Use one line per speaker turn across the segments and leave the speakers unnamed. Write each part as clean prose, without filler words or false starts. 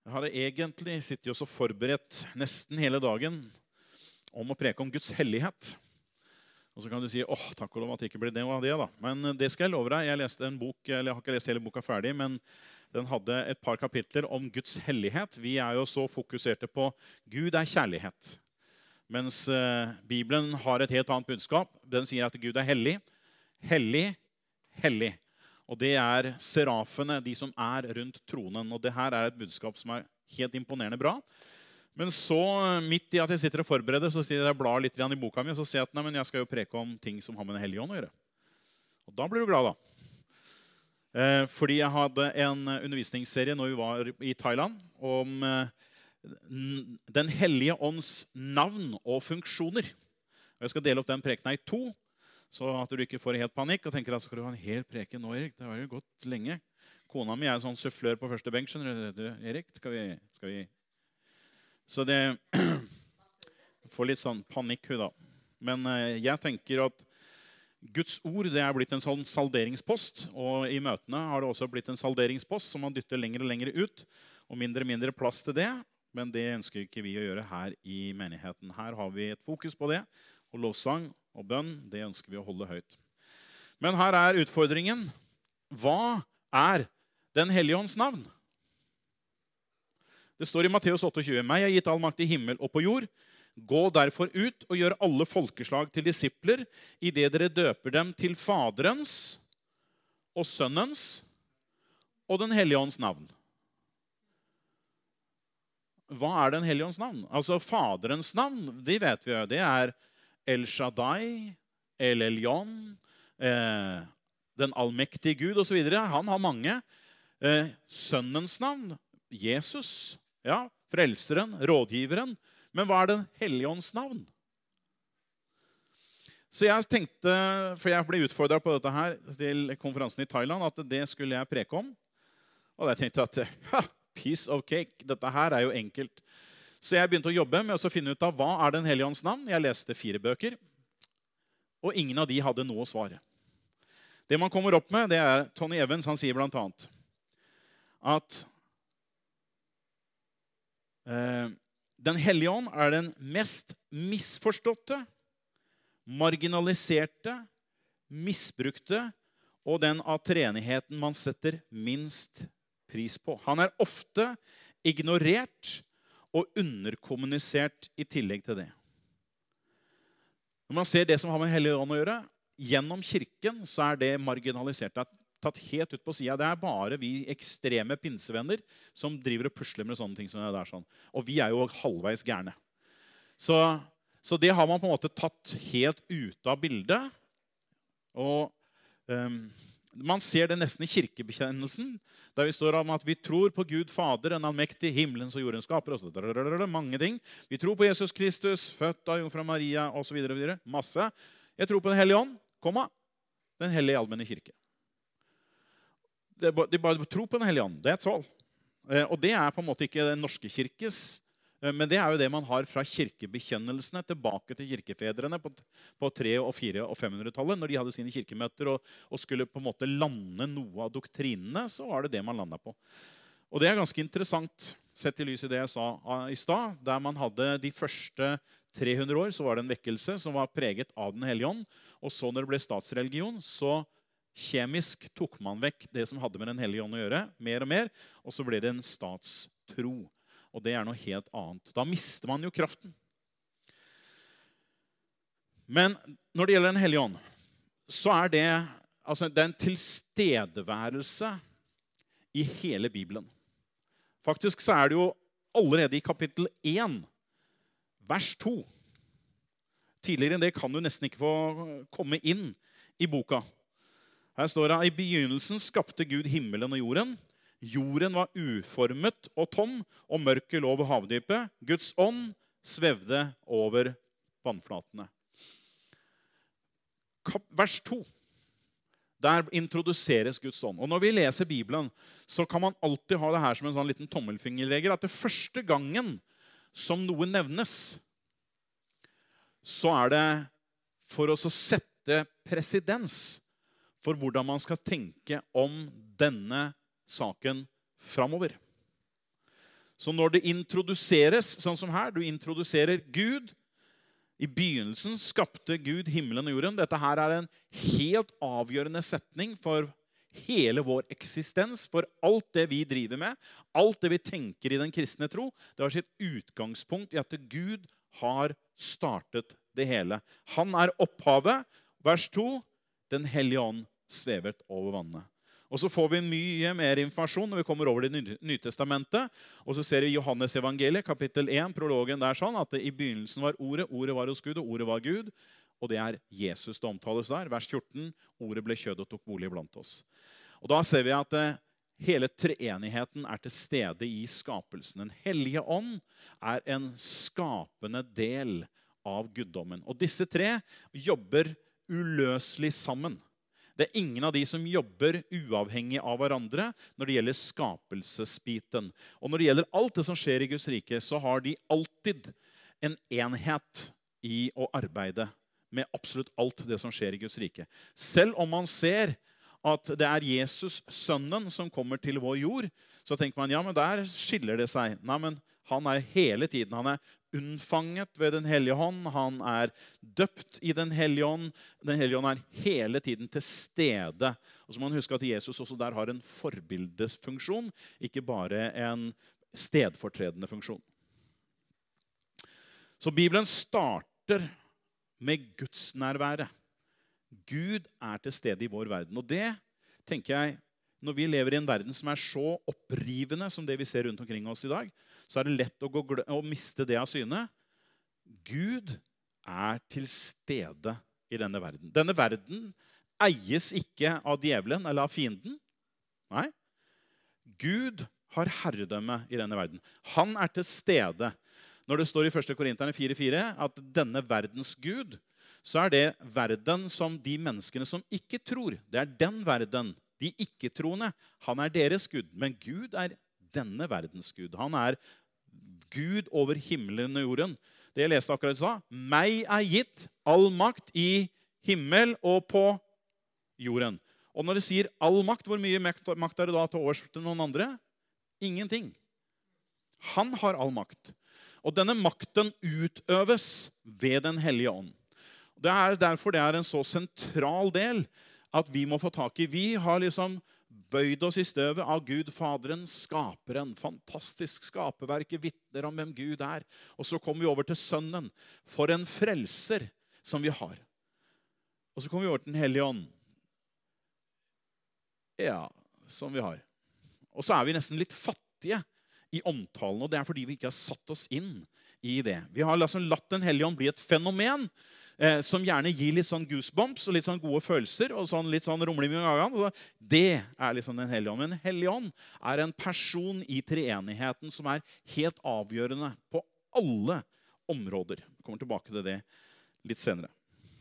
Jeg hadde egentlig sittet og så forberedt nesten hele dagen om å preke om Guds hellighet. Og så kan du si, takk og lov at det ikke blir det og det da. Men det skal jeg love deg. Jeg leste en bok, eller jeg har ikke lest hele boka ferdig, men den hadde et par kapitler om Guds hellighet. Vi er jo så fokuserte på Gud er kjærlighet. Mens Bibelen har et helt annet budskap. Den sier at Gud er hellig. Hellig, hellig. Og det er serafene, de som er rundt tronen. Og det her er et budskap som er helt imponerende bra. Men så, midt i at jeg sitter og forbereder, så sier jeg blar litt i boka mi, og så sier jeg at nei, men jeg skal jo preke om ting som har med den hellige ånd å gjøre. Og da blir du glad da. Fordi jeg hadde en undervisningsserie når vi var i Thailand om den hellige ånds navn og funksjoner. Og jeg skal dele opp den prekenen i 2, så at du ikke får helt panikk og tenker at skal du ha en hel preken nå, Erik? Det har jo gått lenge. Kona mi er en sånn sufflør på første benk, skjønner du, Erik? Skal vi... Så det får litt sånn panikk hun da. Men jeg tenker at Guds ord det er blitt en sånn salderingspost, og i møtene har det også blitt en salderingspost som man dytter lenger og lenger ut, og mindre plass til det, men det ønsker ikke vi å gjøre her i menigheten. Her har vi et fokus på det, og lovsang og bønn, det ønsker vi å holde høyt. Men her er utfordringen. Hva er den hellige ånds navn? Det står i Matteus 28, «Meg er gitt all makt i himmel og på jord. Gå derfor ut og gjør alle folkeslag til disipler, i det dere døper dem til Faderens og Sønnens og den hellige ånds navn.» Hva er den hellige ånds navn? Altså Faderens navn, de vet vi jo. Det er El Shaddai, El Elyon, den allmektige Gud og så videre. Han har mange. Sønnens navn, Jesus, ja, frelseren, rådgiveren. Men hva er den hellige ånds navn? Så jeg tenkte, for jeg ble utfordret på dette her til konferansen i Thailand, at det skulle jeg preke om. Og jeg tenkte at, piece of cake, dette her er jo enkelt. Så jeg begynte å jobbe med å finne ut av hva er den hellige ånds navn. Jeg leste 4 bøker, og ingen av de hadde noe å svare. Det man kommer opp med, det er Tony Evans, han sier blant annet at den hellige ånd er den mest misforståtte, marginaliserte, misbrukte og den av treenigheten man setter minst pris på. Han er ofte ignorert og underkommunisert i tillegg til det. Når man ser det som har med hellige ånd å gjøre, gjennom kirken så er det marginalisert. Det er tatt helt ut på siden. Det er bare vi ekstreme pinsevenner som driver og pusler med sånne ting som det der sånn. Og vi er jo halvveis gærne. Så det har man på en måte tatt helt ut av bildet. Og man ser det nesten i kirkebekjennelsen, der vi står om at vi tror på Gud Fader, en allmektig himmelens og jordens skaper, og så mange ting. Vi tror på Jesus Kristus, født av jomfru Maria, og så videre, masse. Jeg tror på den hellige ånd, den hellige allmenne kirke. De bare tror på den hellige ånd, that's all. Og det er på en måte ikke den norske kirkes, men det er jo det man har fra kirkebekjennelsene tilbake til kirkefedrene på 300-, 400- og 500-tallet, når de hadde sine kirkemøter og skulle på en måte lande noe av doktrinene, så var det det man landet på. Og det er ganske interessant, sett i lys i det jeg sa i stad, der man hadde de første 300 år, så var det en vekkelse som var preget av den hellige ånd, og så når det ble statsreligion, så kjemisk tok man vekk det som hadde med den hellige ånd å gjøre, mer og mer, og så ble det en statstro. Og det er noe helt annet. Da mister man jo kraften. Men når det gjelder den hellige ånd, så er det en tilstedeværelse i hele Bibelen. Faktisk så er det jo allerede i kapittel 1, vers 2. Tidligere enn det kan du nesten ikke få komme inn i boka. Her står det, i begynnelsen skapte Gud himmelen og jorden. Jorden var uformet og tom, og mørket lå ved havdypet. Guds ånd svevde over vannflatene. Vers 2. Der introduseres Guds ånd. Og når vi leser Bibelen, så kan man alltid ha det her som en sånn liten tommelfingerregel, at det første gangen som noe nevnes, så er det for oss å sette presedens for hvordan man skal tenke om denne saken framover. Så når det introduseres, sånn som her, du introduserer Gud. I begynnelsen skapte Gud himmelen og jorden. Dette her er en helt avgjørende setning for hele vår eksistens, for alt det vi driver med, alt det vi tenker i den kristne tro. Det har sitt utgangspunkt i at Gud har startet det hele. Han er opphavet. Vers 2, den hellige ånd svevet over vannet. Og så får vi mye mer informasjon når vi kommer over det Nytestamentet. Og så ser vi Johannes evangeliet, kapittel 1, prologen der sånn, at det i begynnelsen var ordet, ordet var hos Gud, og ordet var Gud. Og det er Jesus det omtales der. Vers 14, ordet ble kjød og tok bolig blant oss. Og da ser vi at hele treenigheten er til stede i skapelsen. Den hellige ånd er en skapende del av guddommen. Og disse tre jobber uløselig sammen. Det er ingen av de som jobber uavhengig av hverandre når det gjelder skapelsesbiten. Og når det gjelder alt det som skjer i Guds rike, så har de alltid en enhet i å arbeide med absolutt alt det som skjer i Guds rike. Selv om man ser at det er Jesus, sønnen, som kommer til vår jord, så tenker man, ja, men der skiller det seg. Nei, men han er hele tiden, han er unnfanget ved den hellige hånd, han er døpt i den hellige ånd. Den hellige ånd er hele tiden til stede. Og så må man huske at Jesus også der har en forbildesfunksjon, ikke bare en stedfortredende funksjon. Så Bibelen starter med Guds nærvære. Gud er til stede i vår verden. Og det tenker jeg, når vi lever i en verden som er så opprivende som det vi ser rundt omkring oss i dag, så er det lett å miste det av syne. Gud er til stede i denne verden. Denne verden eies ikke av djevelen eller av fienden. Nei. Gud har herredømme i denne verden. Han er til stede. Når det står i 1. Korinterne 4,4 at denne verdens Gud, så er det verden som de menneskene som ikke tror. Det er den verden, de ikke-troende. Han er deres Gud, men Gud er denne verdens Gud. Han er Gud over himmelen og jorden. Det jeg leste akkurat sa, meg er gitt all makt i himmel og på jorden. Og når det sier all makt, hvor mye makt er det da til overs til noen andre? Ingenting. Han har all makt. Og denne makten utøves ved den hellige ånd. Det er derfor det er en så sentral del at vi må få tak i. Vi har liksom bøyd oss i støvet av Gud, Faderen, skaperen. Fantastisk skaperverket vitner om hvem Gud er. Og så kommer vi over til Sønnen. For en frelser som vi har. Og så kommer vi over til den hellige ånd. Ja, som vi har. Og så er vi nesten litt fattige i omtalen, og det er fordi vi ikke har satt oss inn i det. Vi har liksom latt den hellige ånd bli et fenomen som gjerne gir litt sånn goosebumps og litt sånn gode følelser og sånn litt sånn rumling i magen. Det er liksom den hellige ånd. Men den hellige ånd er en person i treenigheten som er helt avgjørende på alle områder. Vi kommer tilbake til det litt senere.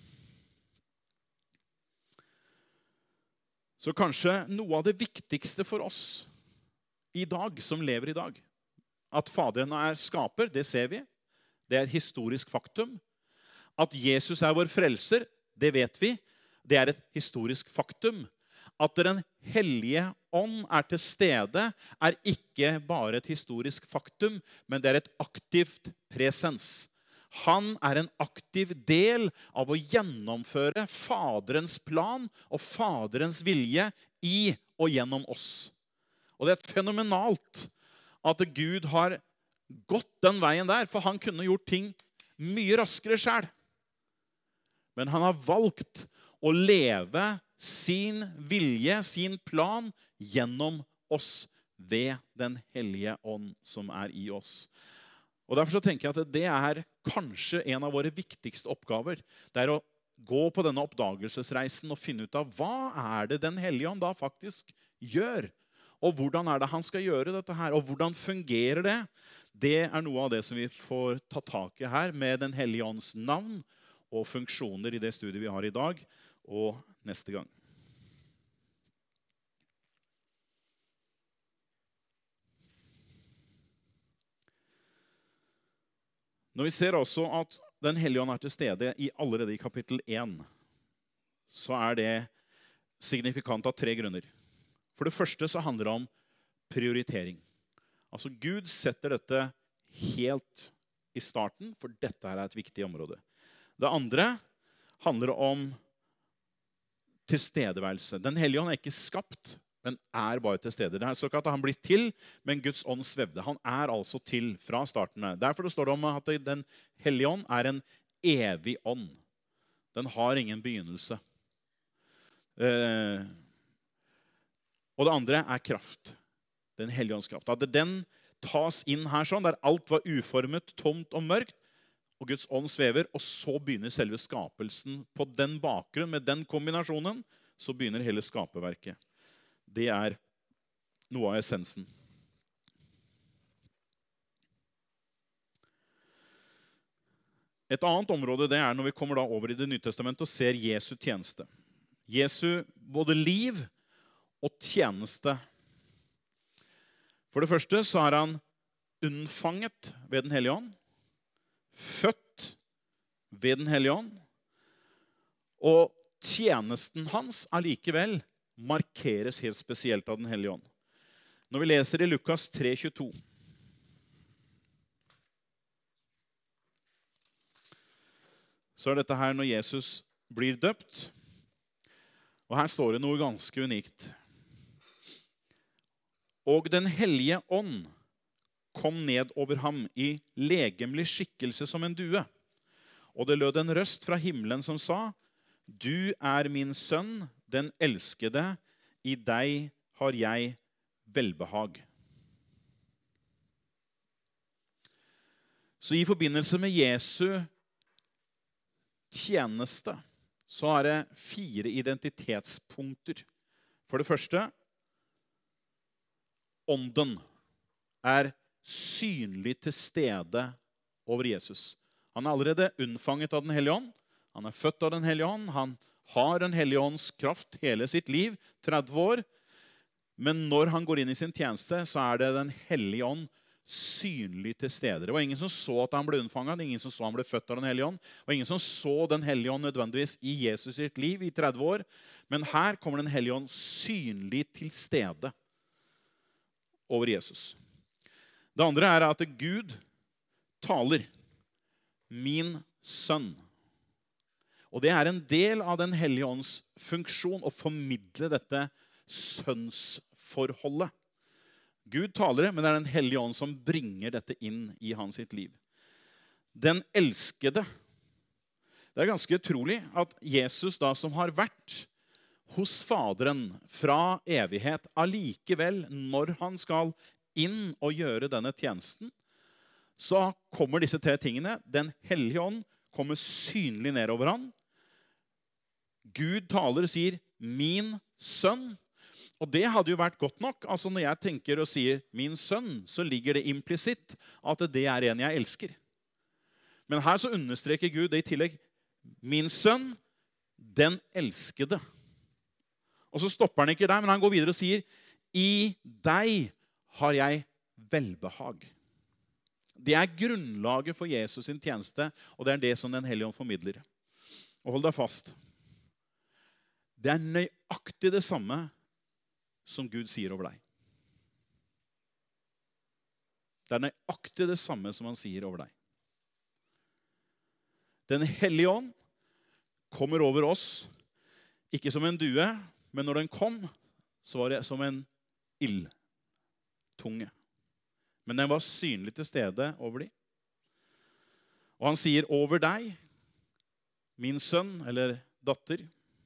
Så kanskje noe av det viktigste for oss i dag, som lever i dag, at Faderen er skaper, det ser vi. Det er et historisk faktum. At Jesus er vår frelser, det vet vi. Det er et historisk faktum. At den hellige ånd er til stede, er ikke bare et historisk faktum, men det er et aktivt presens. Han er en aktiv del av å gjennomføre Faderens plan og Faderens vilje i og gjennom oss. Og det er fenomenalt at Gud har gått den veien der, for han kunne gjort ting mye raskere selv. Men han har valgt å leve sin vilje, sin plan, gjennom oss ved den hellige ånd som er i oss. Og derfor så tenker jeg at det er kanskje en av våre viktigste oppgaver. Det er å gå på denne oppdagelsesreisen og finne ut av hva er det den hellige ånd da faktisk gjør. Og hvordan er det han skal gjøre dette her, og hvordan fungerer det? Det er noe av det som vi får ta tak i her med den hellige ånds navn og funksjoner i det studiet vi har i dag og neste gang. Når vi ser også at den hellige ånd er til stede allerede i kapittel 1, så er det signifikant av 3 grunner. For det første så handler det om prioritering. Altså Gud setter dette helt i starten, for dette her er et viktig område. Det andre handler om tilstedeværelse. Den hellige ånd er ikke skapt, men er bare til stede. Det er så ikke at han blir til, men Guds ånd svevde. Han er altså til fra starten. Derfor står det om at den hellige ånd er en evig ånd. Den har ingen begynnelse. Og det andre er kraft. Den hellige ånds kraft. At den tas inn her sånn, der alt var uformet, tomt og mørkt, og Guds ånd svever, og så begynner selve skapelsen. På den bakgrunn, med den kombinasjonen, så begynner hele skaperverket. Det er noe av essensen. Et annet område det er når vi kommer da over i Det nye testamentet og ser Jesu tjeneste. Jesu både liv og tjeneste. For det første så er han unnfanget ved den hellige ånd, født ved den hellige ånd, og tjenesten hans allikevel markeres helt spesielt av den hellige ånd. Når vi leser i Lukas 3,22, så er dette her når Jesus blir døpt, og her står det noe ganske unikt. Og den hellige ånd kom ned over ham i legemlig skikkelse som en due. Og det lød en røst fra himmelen som sa, «Du er min sønn, den elskede, i deg har jeg velbehag.» Så i forbindelse med Jesu tjeneste, så er det 4 identitetspunkter. For det første, ånden er synlig til stede over Jesus. Han er allerede unnfanget av den hellige ånd. Han er født av den hellige ånd. Han har den hellige ånds kraft hele sitt liv, 30 år. Men når han går inn i sin tjeneste, så er det den hellige ånd synlig til stede. Det var ingen som så at han ble unnfanget, ingen som så han ble født av den hellige ånd, og ingen som så den hellige ånd nødvendigvis i Jesus sitt liv i 30 år. Men her kommer den hellige ånd synlig til stede over Jesus. Det andre er at Gud taler, min sønn. Og det er en del av den hellige ånds funksjon å formidle dette sønnsforholdet. Gud taler det, men det er den hellige ånd som bringer dette inn i hans sitt liv. Den elskede. Det er ganske utrolig at Jesus da som har vært hos Faderen fra evighet, allikevel når han skal inn og gjøre denne tjenesten, så kommer disse 3 tingene. Den hellige ånd kommer synlig nedover han. Gud taler og sier, min sønn. Og det hadde jo vært godt nok. Altså når jeg tenker og sier min sønn, så ligger det implisitt at det er en jeg elsker. Men her så understreker Gud det i tillegg. Min sønn, den elskede. Og så stopper han ikke der, men han går videre og sier, i deg har jeg velbehag. Det er grunnlaget for Jesus sin tjeneste, og det er det som den hellige ånd formidler. Og hold deg fast. Det er nøyaktig det samme som Gud sier over deg. Det er nøyaktig det samme som han sier over deg. Den hellige ånd kommer over oss, ikke som en due, men når den kom, så var det som en ildtunge. Men den var synlig til stede over dem. Og han sier over deg, min sønn eller datter,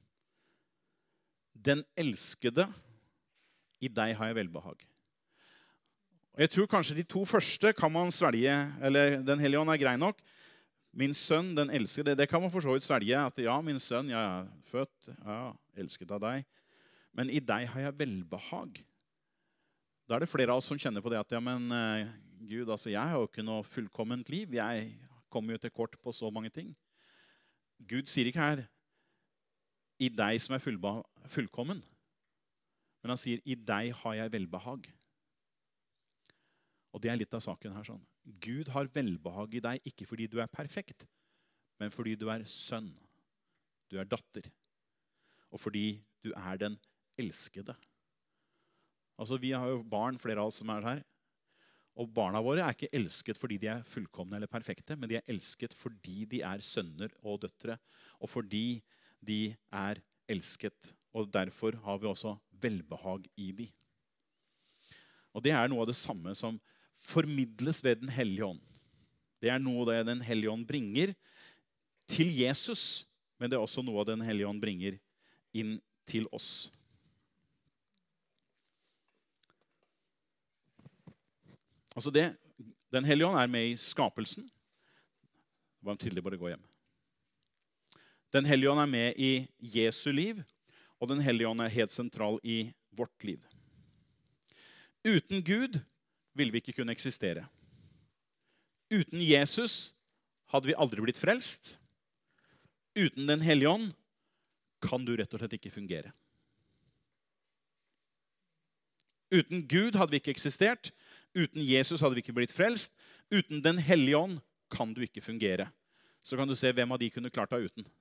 den elskede, i deg har jeg velbehag. Og jeg tror kanskje de 2 første kan man svelge, eller den hellige ånd er grei nok. Min sønn, den elskede, det kan man for så vidt svelge, at ja, min sønn, jeg er født, ja, elsket av deg. Men i deg har jeg velbehag. Da er det flere av oss som kjenner på det at, ja, men Gud, altså jeg har jo ikke noe fullkomment liv. Jeg kommer jo til kort på så mange ting. Gud sier ikke her, i deg som er fullkommen. Men han sier, i deg har jeg velbehag. Og det er litt av saken her sånn. Gud har velbehag i deg, ikke fordi du er perfekt, men fordi du er sønn. Du er datter. Og fordi du er den elskede. Altså, vi har jo barn, flere av oss som er her. Og barna våre er ikke elsket fordi de er fullkomne eller perfekte, men de er elsket fordi de er sønner og døtre, og fordi de er elsket. Og derfor har vi også velbehag i de. Og det er noe av det samme som formidles ved Den hellige ånd. Det er noe av det Den hellige ånd bringer til Jesus, men det er også noe av det Den hellige ånd bringer inn til oss. Altså Den hellige ånd er med i skapelsen. Det var tydelig, bare gå hjem. Den hellige ånd er med i Jesu liv, og Den hellige ånd er helt sentral i vårt liv. Uten Gud vil vi ikke kunne eksistere. Uten Jesus hadde vi aldri blitt frelst. Uten Den hellige ånd kan du rett og slett ikke fungere. Uten Gud hadde vi ikke eksistert. Uten Jesus hadde vi ikke blitt frelst. Uten Den hellige ånd kan du ikke fungere. Så kan du se hvem av de kunne klart deg uten.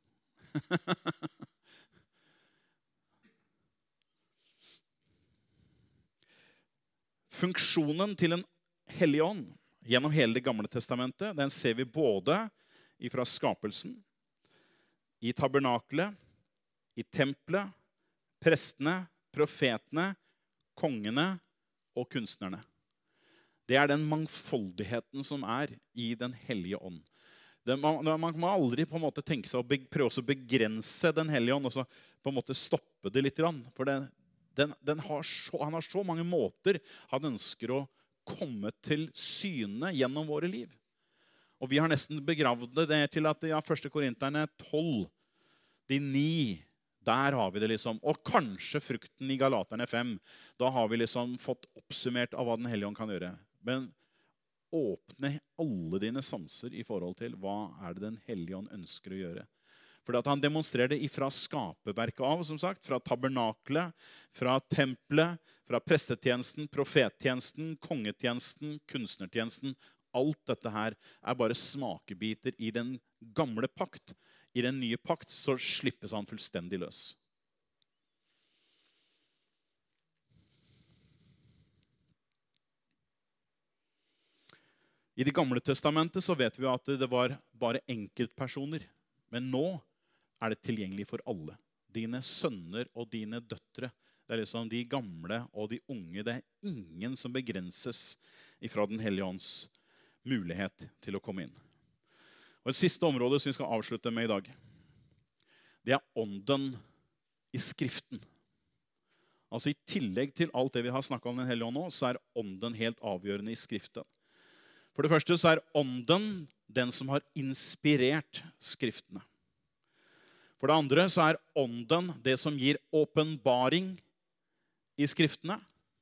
Funksjonen til Den hellige ånd gjennom hele Det gamle testamentet, den ser vi både fra skapelsen, i tabernaklet, i tempelet, prestene, profetene, kongene og kunstnerne. Det er den mangfoldigheten som er i Den hellige ånd. Man må aldri på en måte tenke seg å prøve å begrense Den hellige ånd, og så på en måte stoppe det litt. For han har så mange måter han ønsker å komme til syne gjennom våre liv. Og vi har nesten begravd det til at 1. Korinterne 12, de 9, der har vi det liksom. Og kanskje frukten i Galaterne 5. Da har vi liksom fått oppsummert av hva Den hellige ånd kan gjøre. Men åpne alle dine sanser i forhold til hva er det Den hellige ånd ønsker å gjøre. For at han demonstrerer det fra skaperverket av, som sagt, fra tabernaklet, fra tempelet, fra prestetjenesten, profettjenesten, kongetjenesten, kunstnertjenesten. Alt dette her er bare smakebiter i den gamle pakt. I den nye pakt så slippes han fullstendig løs. I Det gamle testamentet så vet vi at det var bare enkeltpersoner. Men nå er det tilgjengelig for alle. Dine sønner og dine døtre. Det er liksom de gamle og de unge. Det er ingen som begrenses fra Den hellige ånds mulighet til å komme inn. Og et siste område som vi skal avslutte med i dag, det er ånden i Skriften. Altså i tillegg til alt det vi har snakket om Den hellige ånd nå, så er ånden helt avgjørende i Skriften. For det første så er ånden den som har inspirert Skriftene. For det andre så er ånden det som gir åpenbaring i Skriftene.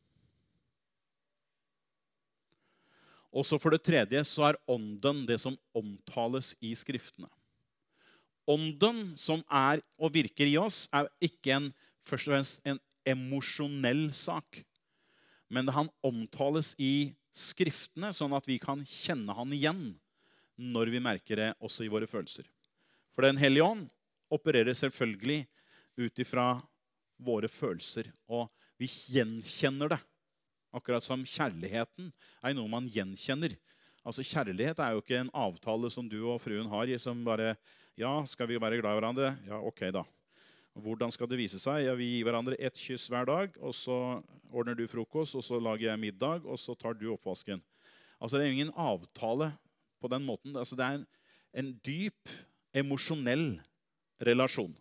Og så for det tredje så er ånden det som omtales i Skriftene. Ånden som er og virker i oss er ikke først og fremst en emosjonell sak, men han omtales i Skriftene, sånn at vi kan kjenne han igjen når vi merker det også i våre følelser. For Den hellige ånd opererer selvfølgelig ut ifra våre følelser, og vi gjenkjenner det. Akkurat som kjærligheten er noe man gjenkjenner. Altså kjærlighet er jo ikke en avtale som du og fruen har, som bare, ja, skal vi være glad i hverandre? Ja, ok da. Hvordan skal det vise seg? Ja, vi gir hverandre et kyss hver dag, og så ordner du frokost, og så lager jeg middag, og så tar du oppvasken. Altså det er ingen avtale på den måten. Altså, det er en dyp, emosjonell relasjon.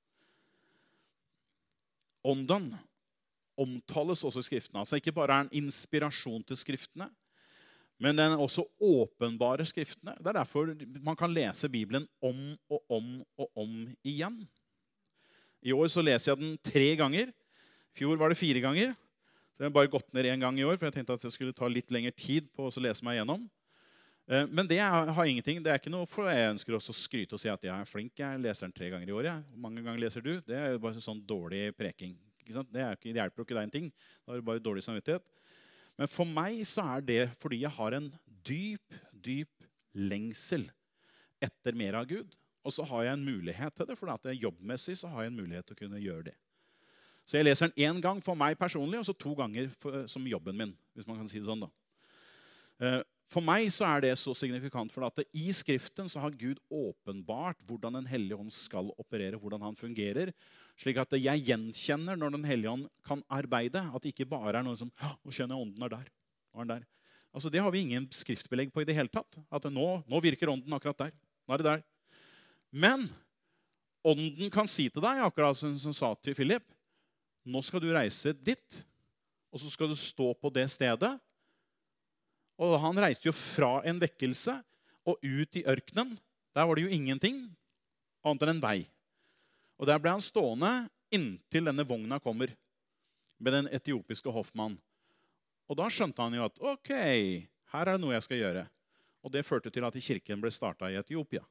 Ånden omtales også i Skriftene. Altså ikke bare er en inspirasjon til Skriftene, men den er også åpenbare Skriftene. Det er derfor man kan lese Bibelen om og om og om igjen. I år så leser jeg den 3 ganger. I fjor var det 4 ganger. Så jeg har bare gått ned 1 gang i år, for jeg tenkte at jeg skulle ta litt lengre tid på å lese meg gjennom. Men det har ingenting. Det er ikke noe for jeg ønsker også å skryte og si at jeg er flink. Jeg leser den 3 ganger i år. Hvor mange ganger leser du? Det er jo bare sånn dårlig preking. Ikke sant? Det hjelper jo ikke deg en ting. Da er det bare dårlig samvittighet. Men for meg så er det fordi jeg har en dyp lengsel etter mer av Gud. Og så har jeg en mulighet til det, for at jobbmessig så har jeg en mulighet til å kunne gjøre det. Så jeg leser den 1 gang for meg personlig, og så 2 ganger som jobben min, hvis man kan si det sånn da. For meg så det så signifikant, for at i Skriften så har Gud åpenbart hvordan den Hellige Ånd skal operere, hvordan han fungerer, slik at jeg gjenkjenner når den Hellige Ånd kan arbeide, at det ikke bare noe som, nå kjenner jeg ånden der, og den der. Altså det har vi ingen skriftbelegg på i det hele tatt, at nå virker ånden akkurat der, nå det der. Men ånden kan si til deg, akkurat som sa til Philip, nå skal du reise dit, og så skal du stå på det stedet. Og han reiste jo fra en vekkelse og ut i ørkenen. Der var det jo ingenting annet enn en vei. Og der ble han stående inntil denne vogna kommer med den etiopiske hoffmann. Og da skjønte han jo at ok, her det noe jeg skal gjøre. Og det førte til at kirken ble startet i Etiopia.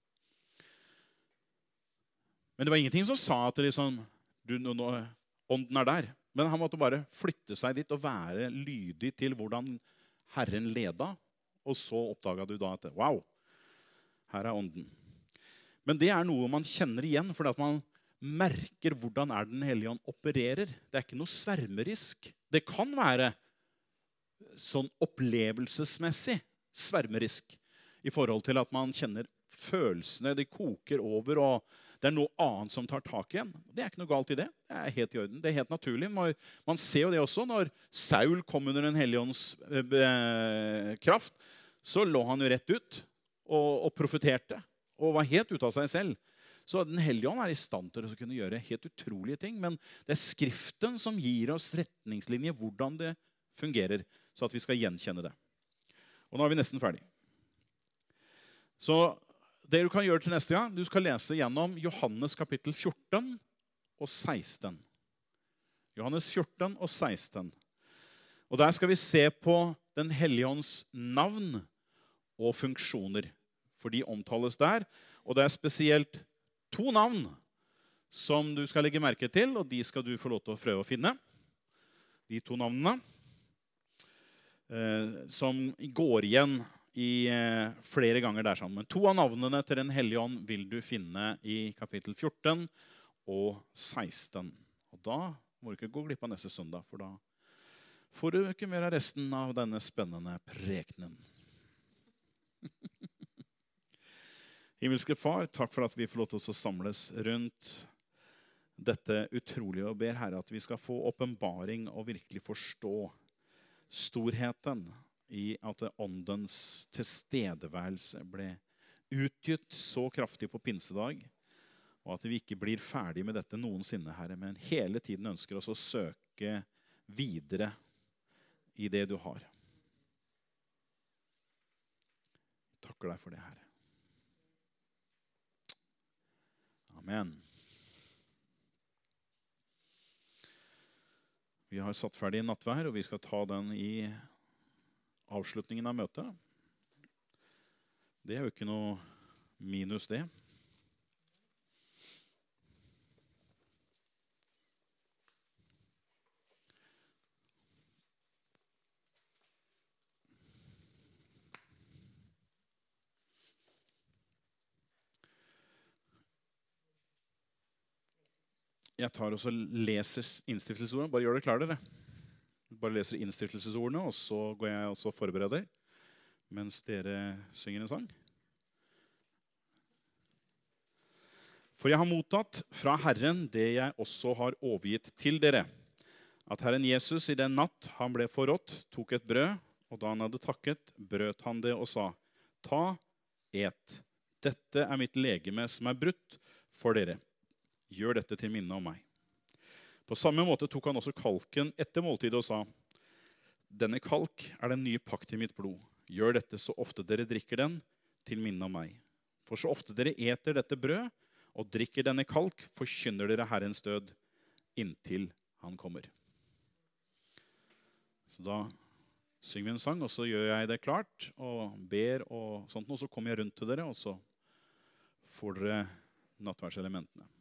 Men det var ingenting som sa at liksom, ånden der. Men han måtte bare flytte seg dit og være lydig til hvordan Herren leda, og så oppdaget du da at wow, her ånden. Men det noe man kjenner igjen, fordi at man merker hvordan den Hellige Ånd opererer. Det ikke noe svermerisk. Det kan være sånn opplevelsesmessig svermerisk i forhold til at man kjenner følelsene, de koker over, og det noe annet som tar tak igjen. Det ikke noe galt i det. Det helt i orden. Det helt naturlig. Man ser jo det også. Når Saul kom under den Hellige Ånds kraft, så lå han jo rett ut og profeterte, og var helt ute av seg selv. Så den Hellige Ånd i stand til å kunne gjøre helt utrolige ting, men det Skriften som gir oss retningslinjer, hvordan det fungerer, så at vi skal gjenkjenne det. Og nå vi nesten ferdig. Så det du kan gjøre til neste gang, du skal lese gjennom Johannes kapittel 14 og 16. Johannes 14 og 16. Og der skal vi se på den Hellige Ånds navn og funksjoner. For de omtales der. Og det spesielt 2 navn som du skal legge merke til, og de skal du få lov til å prøve å finne. De 2 navnene som går igjen i flere ganger der sammen. 2 av navnene til den Hellige Ånd vil du finne i kapittel 14 og 16. Og da må du ikke gå glipp av neste søndag, for da får du ikke mer av resten av denne spennende prekenen. Himmelske Far, takk for at vi får lov til å samles rundt dette utrolige, og ber Herre at vi skal få åpenbaring og virkelig forstå storheten i at åndens tilstedeværelse ble utgitt så kraftig på pinsedag, og at vi ikke blir ferdig med dette noensinne, Herre, men hele tiden ønsker oss å søke videre i det du har. Takker deg for det, Herre. Amen. Vi har satt ferdig nattvær, og vi skal ta den i avslutningen av møtet. Det jo ikke noe minus det. Jeg tar og leser innstiftelsesordene. Bare gjør det klar, dere. Bare leser innstiftelsesordene, og så går jeg og forbereder mens dere synger en sang. For jeg har mottatt fra Herren det jeg også har overgitt til dere. At Herren Jesus i den natt han ble forrådt, tok et brød, og da han hadde takket, brøt han det og sa, ta, et. Dette mitt legeme som brutt for dere. Gjør dette til minne om meg. På samme måte tok han også kalken etter måltidet og sa, denne kalk den nye pakt i mitt blod. Gjør dette så ofte dere drikker den til minne om meg. For så ofte dere eter dette brød og drikker denne kalk, forkynner dere Herrens død inntil han kommer. Så da synger vi en sang, og så gjør jeg det klart, og ber og sånt, og så kommer jeg rundt til dere, og så får dere nattverdselementene.